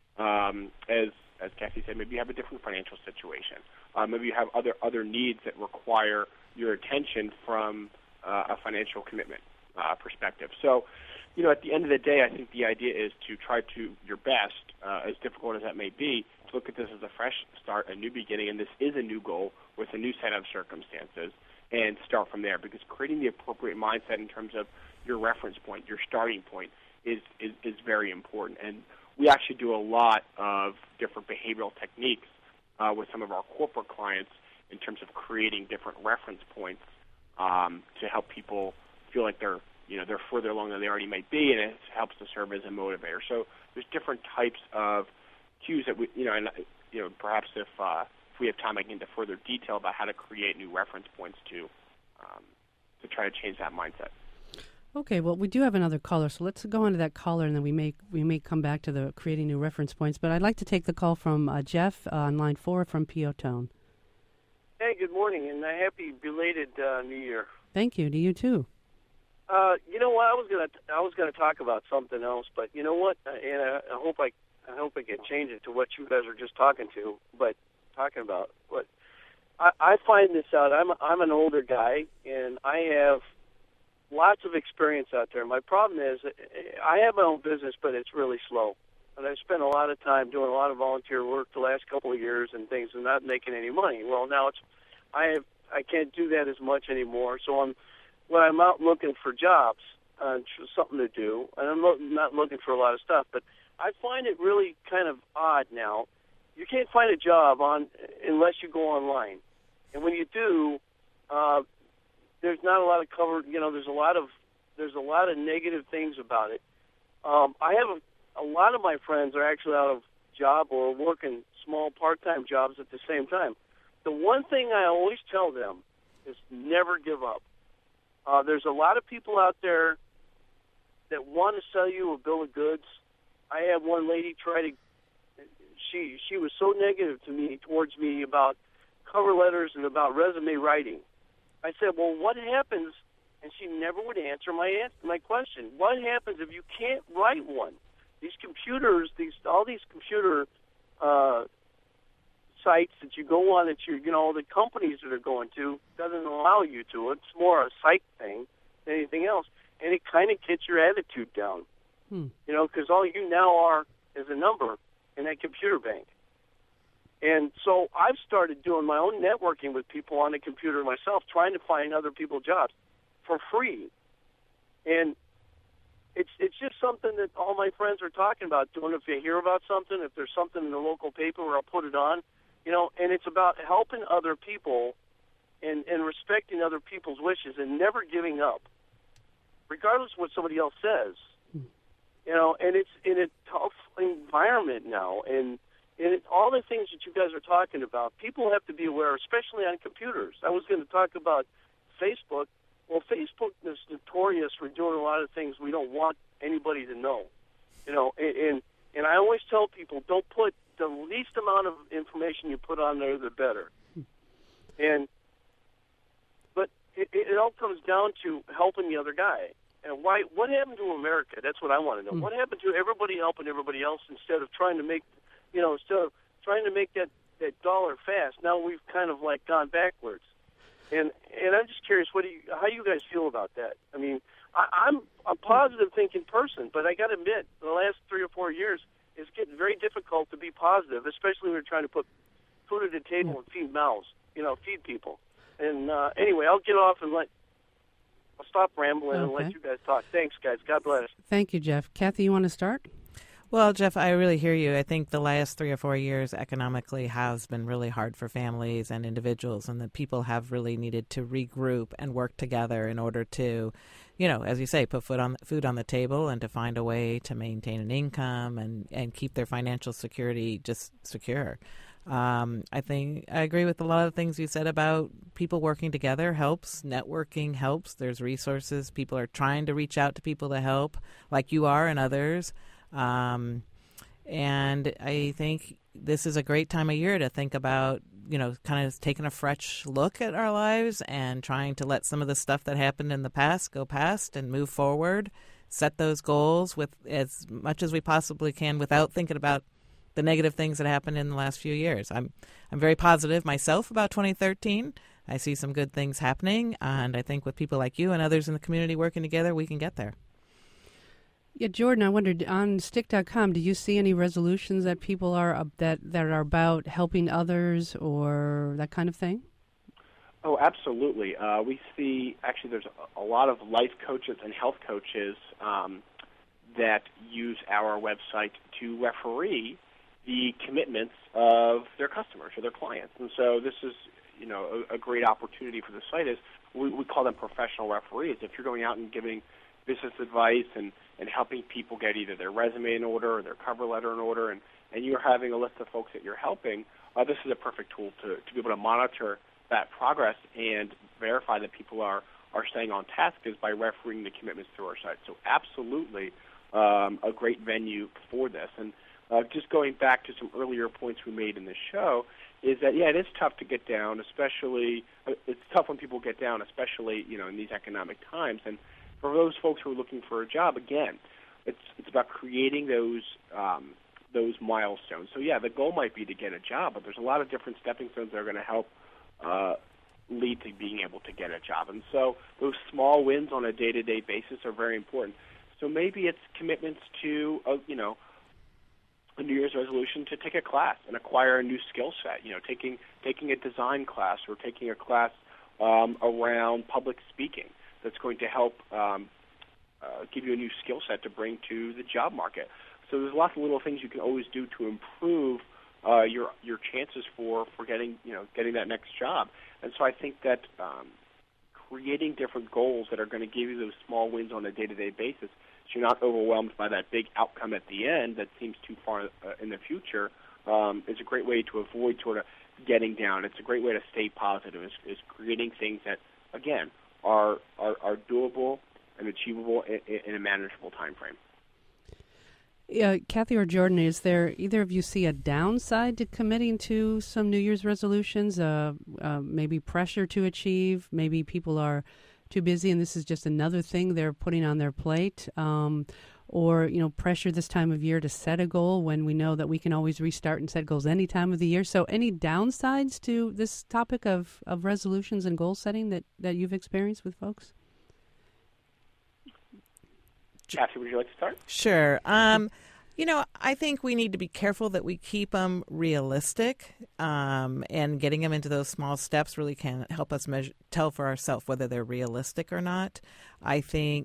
Speaker 2: Um, as as Kathy said, maybe you have a different financial situation. Uh, maybe you have other other needs that require your attention from uh, a financial commitment uh, perspective. So, you know, at the end of the day, I think the idea is to try to your best, uh, as difficult as that may be, to look at this as a fresh start, a new beginning, and this is a new goal with a new set of circumstances, and start from there. Because creating the appropriate mindset in terms of your reference point, your starting point, is, is, is very important. And we actually do a lot of different behavioral techniques uh, with some of our corporate clients in terms of creating different reference points um, to help people feel like they're, you know, they're further along than they already might be, and it helps to serve as a motivator. So there's different types of cues that we, you know, and you know, perhaps if uh, if we have time, I can get into further detail about how to create new reference points to um, to try to change that mindset.
Speaker 1: Okay, well, we do have another caller, so let's go on to that caller, and then we may we may come back to the creating new reference points. But I'd like to take the call from uh, Jeff uh, on line four from Piotone.
Speaker 9: Hey, good morning, and a happy belated uh, New Year.
Speaker 1: Thank you. To you too.
Speaker 9: Uh, you know what? I was gonna I was gonna talk about something else, but you know what? Uh, and I, I hope I I hope I can change it to what you guys were just talking to, but talking about. But I, I find this out. I'm I'm an older guy, and I have lots of experience out there. My problem is I have my own business, but it's really slow. And I've spent a lot of time doing a lot of volunteer work the last couple of years and things, and not making any money. Well, now it's I have I can't do that as much anymore. So I'm when I'm out looking for jobs, uh, something to do, and I'm lo- not looking for a lot of stuff, but I find it really kind of odd now. You can't find a job on unless you go online, and when you do, uh, there's not a lot of cover. You know, there's a lot of there's a lot of negative things about it. Um, I have a, a lot of my friends are actually out of job or working small part-time jobs at the same time. The one thing I always tell them is never give up. Uh, there's a lot of people out there that want to sell you a bill of goods. I had one lady try to. She she was so negative to me towards me about cover letters and about resume writing. I said, well, what happens? And she never would answer my my question. What happens if you can't write one? These computers, these all these computer uh, sites that you go on, that you you know the companies that are going to doesn't allow you to. It's more a psych thing than anything else, and it kind of gets your attitude down. Hmm. You know, because all you now are is a number in that computer bank. And so I've started doing my own networking with people on the computer myself, trying to find other people jobs for free. And it's it's just something that all my friends are talking about doing. If they hear about something, if there's something in the local paper, where I'll put it on, you know. And it's about helping other people and and respecting other people's wishes and never giving up, regardless of what somebody else says. You know, and it's in a tough environment now, and and it, all the things that you guys are talking about, people have to be aware, especially on computers. I was going to talk about Facebook. Well, Facebook is notorious for doing a lot of things we don't want anybody to know. You know, and and, and I always tell people, don't put the least amount of information you put on there, the better. And but it, it all comes down to helping the other guy. And why? What happened to America? That's what I want to know. Mm. What happened to everybody helping everybody else instead of trying to make, you know, instead of trying to make that, that dollar fast? Now we've kind of like gone backwards. And and I'm just curious, what do you, how do you guys feel about that? I mean, I, I'm a positive thinking person, but I got to admit, the last three or four years, it's getting very difficult to be positive, especially when we're trying to put food at the table and feed mouths, you know, feed people. And uh, anyway, I'll get off and let. I'll stop rambling okay. and let you guys talk. Thanks, guys. God bless.
Speaker 1: Thank you, Jeff. Kathy, you want to start?
Speaker 3: Well, Jeff, I really hear you. I think the last three or four years economically has been really hard for families and individuals, and that people have really needed to regroup and work together in order to, you know, as you say, put food on food on the table and to find a way to maintain an income and, and keep their financial security just secure. Um, I think I agree with a lot of the things you said about people working together helps. Networking helps. There's resources. People are trying to reach out to people to help, like you are and others. Um, and I think this is a great time of year to think about, you know, kind of taking a fresh look at our lives and trying to let some of the stuff that happened in the past go past and move forward, set those goals with as much as we possibly can without thinking about the negative things that happened in the last few years. I'm I'm very positive myself about twenty thirteen. I see some good things happening, and I think with people like you and others in the community working together, we can get there.
Speaker 1: Yeah, Jordan, I wondered, on stick dot com, do you see any resolutions that people are uh, that that are about helping others or that kind of thing?
Speaker 2: Oh, absolutely. Uh, we see, actually, there's a, a lot of life coaches and health coaches um, that use our website to referee the commitments of their customers or their clients. And so this is, you know, a, a great opportunity for the site. Is we, we call them professional referees. If you're going out and giving business advice and, and helping people get either their resume in order or their cover letter in order, and, and you're having a list of folks that you're helping, uh, this is a perfect tool to, to be able to monitor that progress and verify that people are, are staying on task is by refereeing the commitments through our site. So absolutely um, a great venue for this. And Uh, just going back to some earlier points we made in the show, is that, yeah, it is tough to get down, especially, uh, it's tough when people get down, especially, you know, in these economic times. And for those folks who are looking for a job, again, it's it's about creating those um, those milestones. So, yeah, the goal might be to get a job, but there's a lot of different stepping stones that are going to help uh, lead to being able to get a job. And so those small wins on a day-to-day basis are very important. So maybe it's commitments to, uh, you know, a New Year's resolution to take a class and acquire a new skill set. You know, taking taking a design class or taking a class um, around public speaking that's going to help um, uh, give you a new skill set to bring to the job market. So there's lots of little things you can always do to improve uh, your your chances for, for getting you know getting that next job. And so I think that um, creating different goals that are going to give you those small wins on a day-to-day basis, so you're not overwhelmed by that big outcome at the end that seems too far uh, in the future, um, is a great way to avoid sort of getting down. It's a great way to stay positive, is, is creating things that, again, are are, are doable and achievable in, in a manageable time frame.
Speaker 1: Uh, Kathy or Jordan, is there either of you see a downside to committing to some New Year's resolutions, uh, uh, maybe pressure to achieve, maybe people are too busy and this is just another thing they're putting on their plate, um, or, you know, pressure this time of year to set a goal when we know that we can always restart and set goals any time of the year? So any downsides to this topic of, of resolutions and goal setting that, that you've experienced with folks?
Speaker 2: Kathy, would you like to start?
Speaker 3: Sure. Um, you know, I think we need to be careful that we keep them realistic, um, and getting them into those small steps really can help us measure, tell for ourselves whether they're realistic or not. I think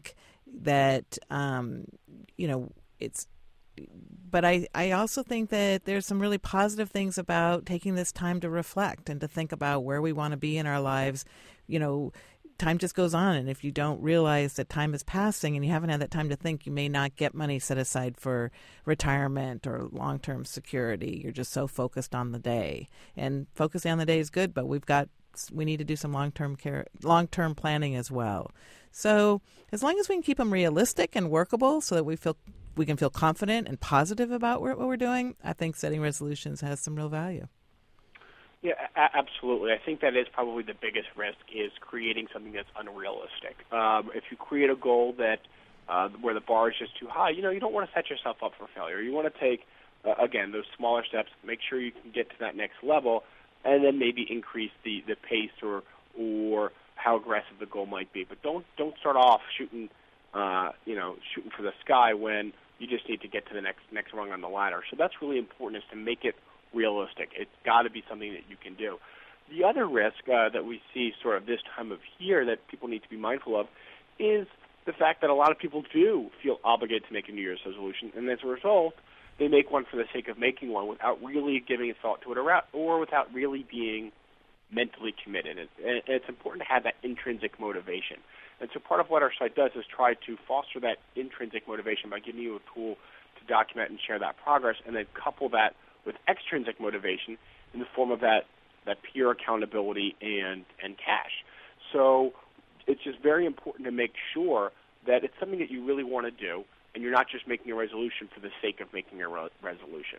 Speaker 3: that, um, you know, it's, but I, I also think that there's some really positive things about taking this time to reflect and to think about where we want to be in our lives. You know, time just goes on, and if you don't realize that time is passing and you haven't had that time to think, you may not get money set aside for retirement or long-term security. You're just so focused on the day. And focusing on the day is good, but we've got we need to do some long-term care, long-term planning as well. So as long as we can keep them realistic and workable so that we feel we can feel confident and positive about what we're doing, I think setting resolutions has some real value.
Speaker 2: Yeah, a- absolutely. I think that is probably the biggest risk, is creating something that's unrealistic. Um, if you create a goal that uh, where the bar is just too high, you know, you don't want to set yourself up for failure. You want to take, uh, again, those smaller steps, make sure you can get to that next level, and then maybe increase the, the pace or or how aggressive the goal might be. But don't don't start off shooting, uh, you know, shooting for the sky when you just need to get to the next next rung on the ladder. So that's really important, is to make it realistic. It's got to be something that you can do. The other risk uh, that we see sort of this time of year that people need to be mindful of is the fact that a lot of people do feel obligated to make a New Year's resolution, and as a result, they make one for the sake of making one without really giving a thought to it, or, or without really being mentally committed. And it's important to have that intrinsic motivation. And so part of what our site does is try to foster that intrinsic motivation by giving you a tool to document and share that progress, and then couple that with extrinsic motivation in the form of that, that peer accountability and, and cash. So it's just very important to make sure that it's something that you really want to do, and you're not just making a resolution for the sake of making a re- resolution.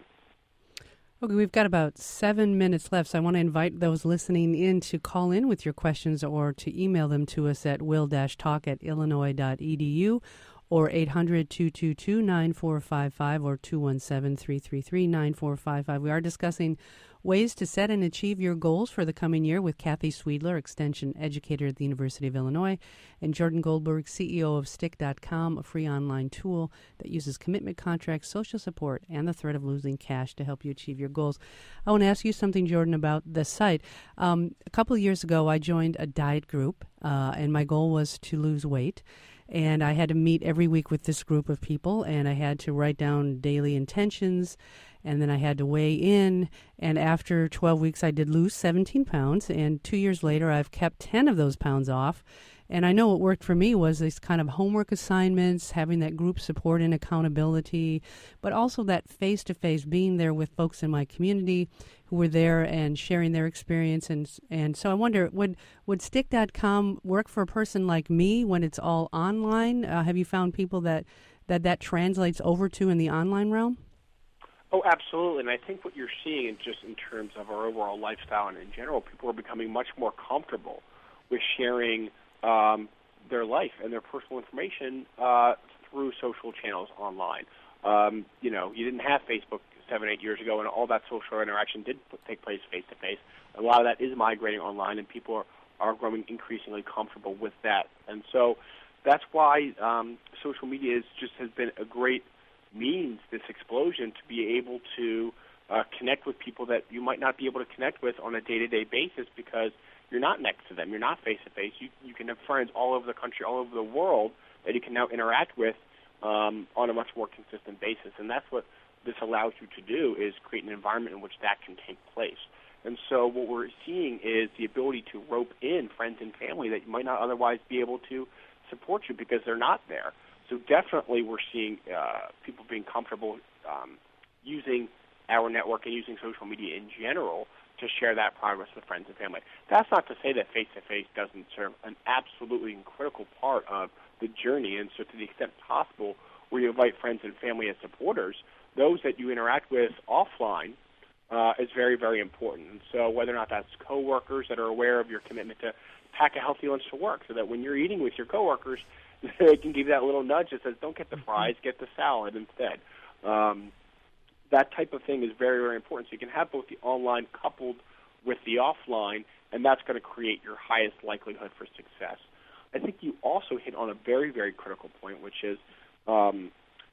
Speaker 1: Okay, we've got about seven minutes left, so I want to invite those listening in to call in with your questions or to email them to us at will dash talk at illinois dot e d u or eight hundred, two two two, nine four five five or two one seven, three three three, nine four five five. We are discussing ways to set and achieve your goals for the coming year with Kathy Swedler, Extension Educator at the University of Illinois, and Jordan Goldberg, C E O of Stick dot com, a free online tool that uses commitment contracts, social support, and the threat of losing cash to help you achieve your goals. I want to ask you something, Jordan, about the site. Um, a couple of years ago, I joined a diet group, uh, and my goal was to lose weight. And I had to meet every week with this group of people, and I had to write down daily intentions, and then I had to weigh in. And after twelve weeks, I did lose seventeen pounds, and two years later, I've kept ten of those pounds off. And I know what worked for me was these kind of homework assignments, having that group support and accountability, but also that face-to-face, being there with folks in my community who were there and sharing their experience. And and so I wonder, would would Stick dot com work for a person like me when it's all online? Uh, have you found people that, that that translates over to in the online realm?
Speaker 2: Oh, absolutely. And I think what you're seeing, in just in terms of our overall lifestyle and in general, people are becoming much more comfortable with sharing um, their life and their personal information uh, through social channels online. Um, you know, you didn't have Facebook seven, eight years ago, and all that social interaction did take place face-to-face. A lot of that is migrating online, and people are, are growing increasingly comfortable with that. And so that's why um, social media is just has been a great means, this explosion, to be able to uh, connect with people that you might not be able to connect with on a day-to-day basis because you're not next to them. You're not face-to-face. You, you can have friends all over the country, all over the world that you can now interact with um, on a much more consistent basis. And that's what this allows you to do, is create an environment in which that can take place. And so what we're seeing is the ability to rope in friends and family that you might not otherwise be able to support you because they're not there. So definitely we're seeing uh, people being comfortable um, using our network and using social media in general to share that progress with friends and family. That's not to say that face-to-face doesn't serve an absolutely critical part of the journey. And so to the extent possible, where you invite friends and family as supporters, those that you interact with offline uh, is very, very important. And so whether or not that's coworkers that are aware of your commitment to pack a healthy lunch to work, so that when you're eating with your coworkers, they can give you that little nudge that says, don't get the fries, get the salad instead. Um, that type of thing is very, very important. So you can have both the online coupled with the offline, and that's going to create your highest likelihood for success. I think you also hit on a very, very critical point, which is um,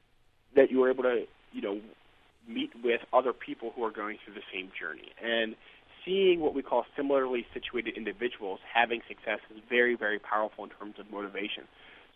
Speaker 2: that you were able to, you know, meet with other people who are going through the same journey. And seeing what we call similarly situated individuals having success is very, very powerful in terms of motivation.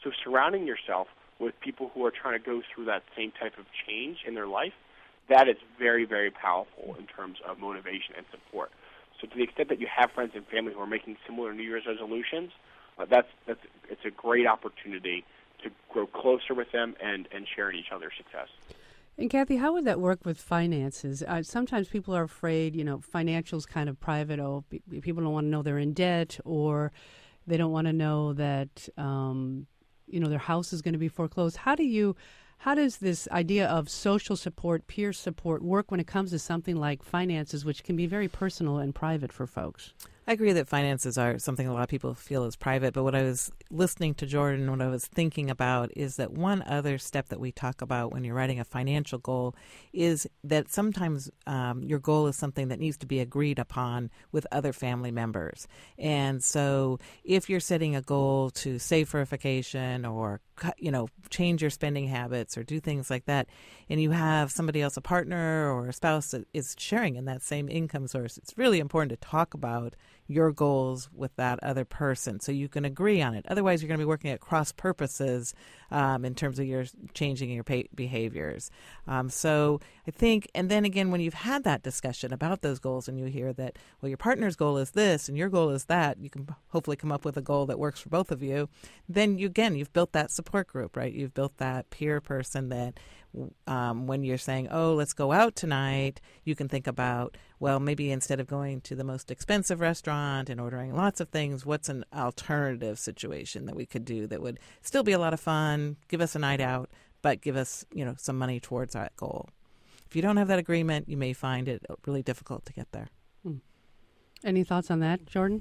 Speaker 2: So surrounding yourself with people who are trying to go through that same type of change in their life, that is very, very powerful in terms of motivation and support. So to the extent that you have friends and family who are making similar New Year's resolutions, uh, that's, that's it's a great opportunity to grow closer with them and, and share in each other's success.
Speaker 1: And Kathy, how would that work with finances? Uh, sometimes people are afraid, you know, financial's kind of private. Oh, p- people don't want to know they're in debt, or they don't want to know that, um, you know, their house is going to be foreclosed. How do you, how does this idea of social support, peer support work when it comes to something like finances, which can be very personal and private for folks?
Speaker 3: I agree that finances are something a lot of people feel is private, but what I was listening to Jordan, what I was thinking about is that one other step that we talk about when you're writing a financial goal is that sometimes um, your goal is something that needs to be agreed upon with other family members. And so if you're setting a goal to save for a vacation or, you know, change your spending habits or do things like that, and you have somebody else, a partner or a spouse that is sharing in that same income source, it's really important to talk about your goals with that other person so you can agree on it. Otherwise, you're going to be working at cross purposes um, in terms of your changing your pay- behaviors. Um, so I think, and then again, when you've had that discussion about those goals and you hear that, well, your partner's goal is this and your goal is that, you can hopefully come up with a goal that works for both of you. Then, you, again, you've built that support group, right? You've built that peer person that Um, when you're saying, oh, let's go out tonight, you can think about, well, maybe instead of going to the most expensive restaurant and ordering lots of things, what's an alternative situation that we could do that would still be a lot of fun, give us a night out, but give us, you know, some money towards that goal. If you don't have that agreement, you may find it really difficult to get there.
Speaker 1: Hmm. Any thoughts on that, Jordan?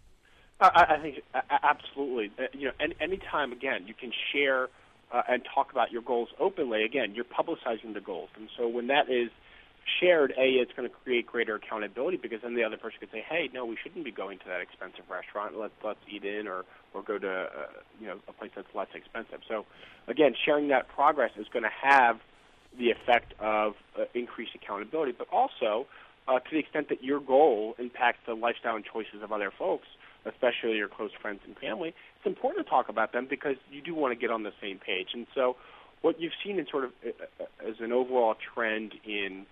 Speaker 2: I, I think uh, absolutely. Uh, you know, any, anytime, again, you can share Uh, and talk about your goals openly, again, you're publicizing the goals. And so when that is shared, A, it's going to create greater accountability because then the other person could say, hey, no, we shouldn't be going to that expensive restaurant. Let's, let's eat in or, or go to uh, you know, a place that's less expensive. So, again, sharing that progress is going to have the effect of uh, increased accountability, but also uh, to the extent that your goal impacts the lifestyle and choices of other folks, especially your close friends and family, it's important to talk about them because you do want to get on the same page. And so what you've seen in sort of uh, as an overall trend in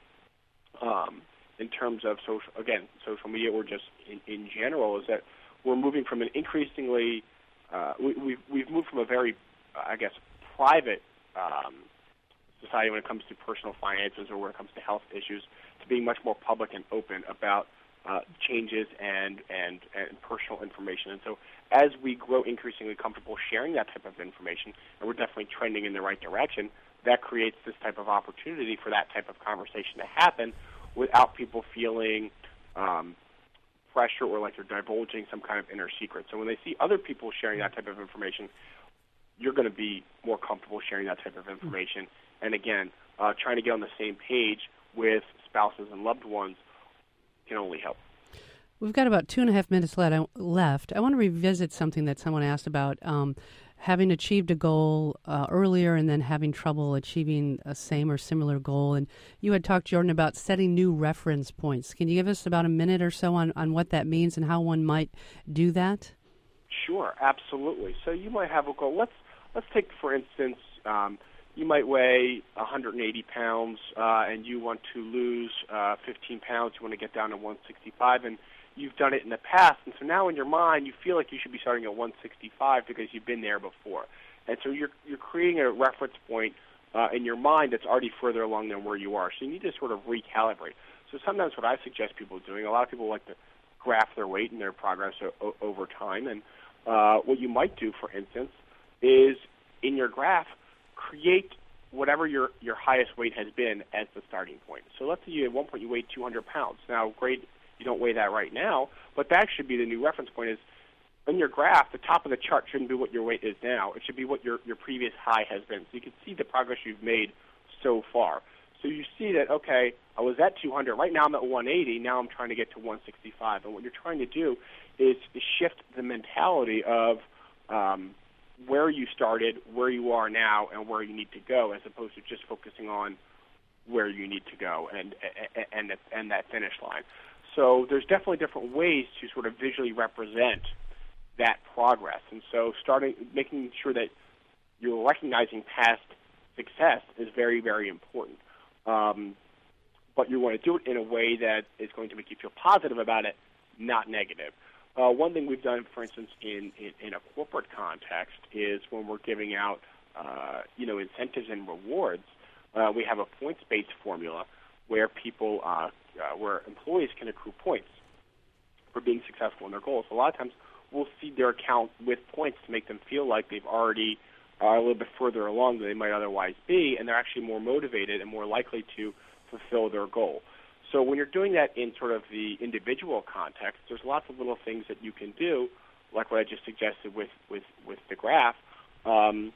Speaker 2: um, in terms of social, again, social media or just in, in general is that we're moving from an increasingly, uh, we, we've, we've moved from a very, uh, I guess, private um, society when it comes to personal finances or when it comes to health issues to being much more public and open about Uh, changes and, and and personal information. And so as we grow increasingly comfortable sharing that type of information, and we're definitely trending in the right direction, that creates this type of opportunity for that type of conversation to happen without people feeling um, pressure or like they're divulging some kind of inner secret. So when they see other people sharing that type of information, you're going to be more comfortable sharing that type of information. And again, uh, trying to get on the same page with spouses and loved ones can only help.
Speaker 1: We've got about two and a half minutes left. I want to revisit something that someone asked about, um, having achieved a goal uh, earlier and then having trouble achieving a same or similar goal. And you had talked, Jordan, about setting new reference points. Can you give us about a minute or so on, on what that means and how one might do that?
Speaker 2: Sure, absolutely. So you might have a goal. Let's let's take, for instance, um, you might weigh one hundred eighty pounds uh, and you want to lose uh, fifteen pounds. You want to get down to one sixty-five, and you've done it in the past. And so now in your mind, you feel like you should be starting at one sixty-five because you've been there before. And so you're you're creating a reference point uh, in your mind that's already further along than where you are. So you need to sort of recalibrate. So sometimes what I suggest people doing, a lot of people like to graph their weight and their progress o- over time. And uh, what you might do, for instance, is in your graph, create whatever your, your highest weight has been as the starting point. So let's say you at one point you weighed two hundred pounds. Now, great, you don't weigh that right now, but that should be the new reference point is in your graph, the top of the chart shouldn't be what your weight is now. It should be what your, your previous high has been. So you can see the progress you've made so far. So you see that, okay, I was at two hundred. Right now I'm at one eighty. Now I'm trying to get to one sixty-five. And what you're trying to do is, is shift the mentality of um, where you started, where you are now, and where you need to go, as opposed to just focusing on where you need to go and and and, and that finish line. So there's definitely different ways to sort of visually represent that progress. And so starting, making sure that you're recognizing past success is very, very important. Um, but you want to do it in a way that is going to make you feel positive about it, not negative. Uh, one thing we've done, for instance, in, in, in a corporate context is when we're giving out, uh, you know, incentives and rewards, uh, we have a points-based formula where people, uh, uh, where employees can accrue points for being successful in their goals. A lot of times we'll see their account with points to make them feel like they've already are a little bit further along than they might otherwise be, and they're actually more motivated and more likely to fulfill their goal. So when you're doing that in sort of the individual context, there's lots of little things that you can do, like what I just suggested with, with, with the graph, um,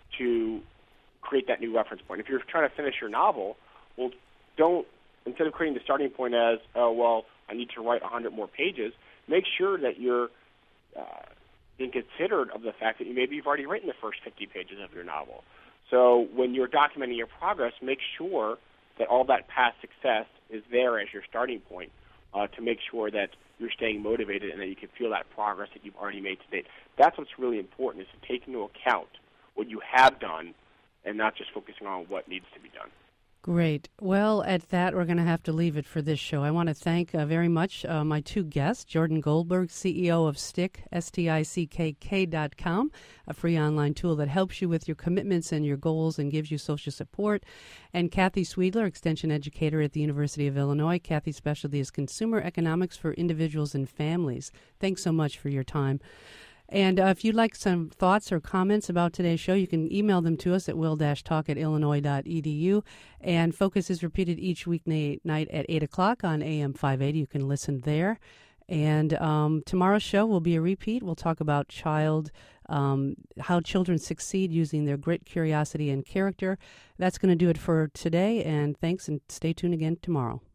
Speaker 2: to create that new reference point. If you're trying to finish your novel, well, don't, instead of creating the starting point as, oh, well, I need to write one hundred more pages, make sure that you're uh, being considerate of the fact that you maybe you've already written the first fifty pages of your novel. So when you're documenting your progress, make sure that all that past success is there as your starting point uh, to make sure that you're staying motivated and that you can feel that progress that you've already made to date. That's what's really important, is to take into account what you have done and not just focusing on what needs to be done.
Speaker 1: Great. Well, at that, we're going to have to leave it for this show. I want to thank uh, very much uh, my two guests, Jordan Goldberg, C E O of Stick, S T I C K K dot com, a free online tool that helps you with your commitments and your goals and gives you social support, and Kathy Sweedler, Extension Educator at the University of Illinois. Kathy's specialty is Consumer Economics for Individuals and Families. Thanks so much for your time. And uh, if you'd like some thoughts or comments about today's show, you can email them to us at will dash talk at illinois dot e d u. And Focus is repeated each weeknight night at eight o'clock on A M five eighty. You can listen there. And um, tomorrow's show will be a repeat. We'll talk about child, um, how children succeed using their grit, curiosity, and character. That's going to do it for today. And thanks, and stay tuned again tomorrow.